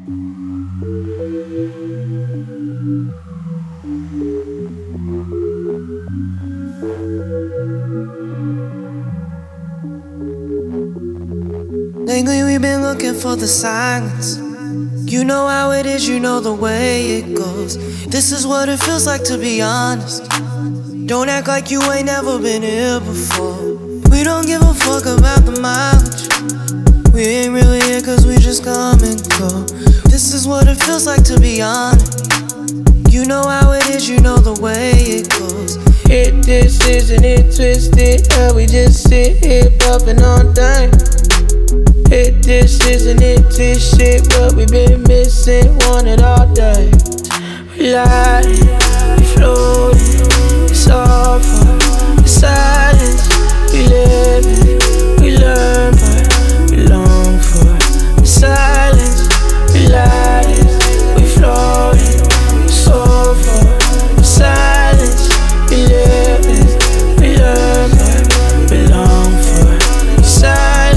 Lately we've been looking for the silence. You know how it is, you know the way it goes. This is what it feels like to be honest. Don't act like you ain't never been here before. We don't give a fuck about the mileage. We ain't really here cause we just come and go. This is what it feels like to be honest. You know how it is, you know the way it goes. Hit this, isn't it twisted? How we just sit here puffin' all day. Hit this, isn't it this shit? What we been missing, want it all day. We lied, we floated, it's all for the silence. We live it, we learn, but we long for the silence. We lied, we floated, it's all for the silence. We live it, we learn, but we long for the silence.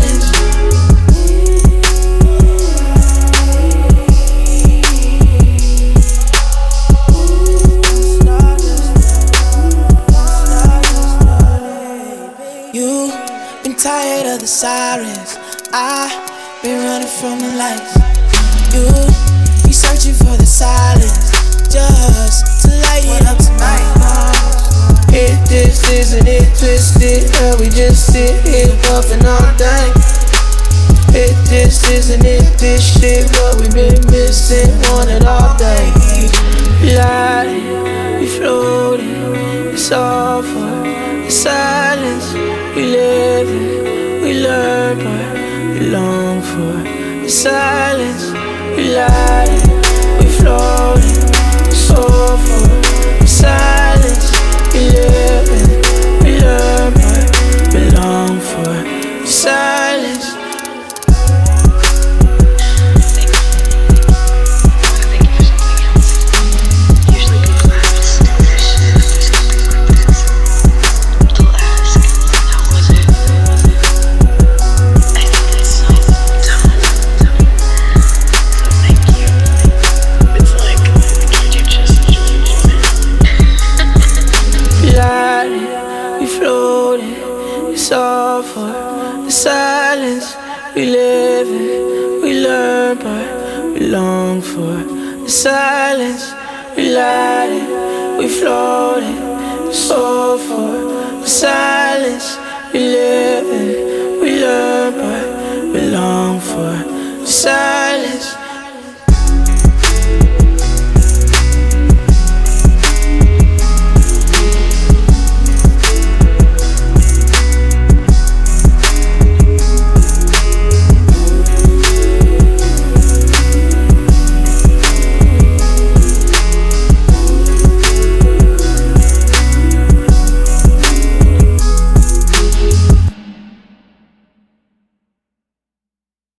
Tired of the sirens, I've been running from the lights. You be searching for the silence, just to light it up tonight. Hit this, isn't it twisted? How we just sit here puffin' all day. Hit this, isn't it this shit? What we been missing, want it all day. We lied, we floated, it's all for the silence. We live it, we learn, but we long for the silence. We lied, we floated, it's all for the silence. We live it, we learn, but we long for the silence. It's all for the silence. We live it, we learn, but we long for the silence. We light it, we float it. It's all for the silence. We live it, we learn, but we long for the silence.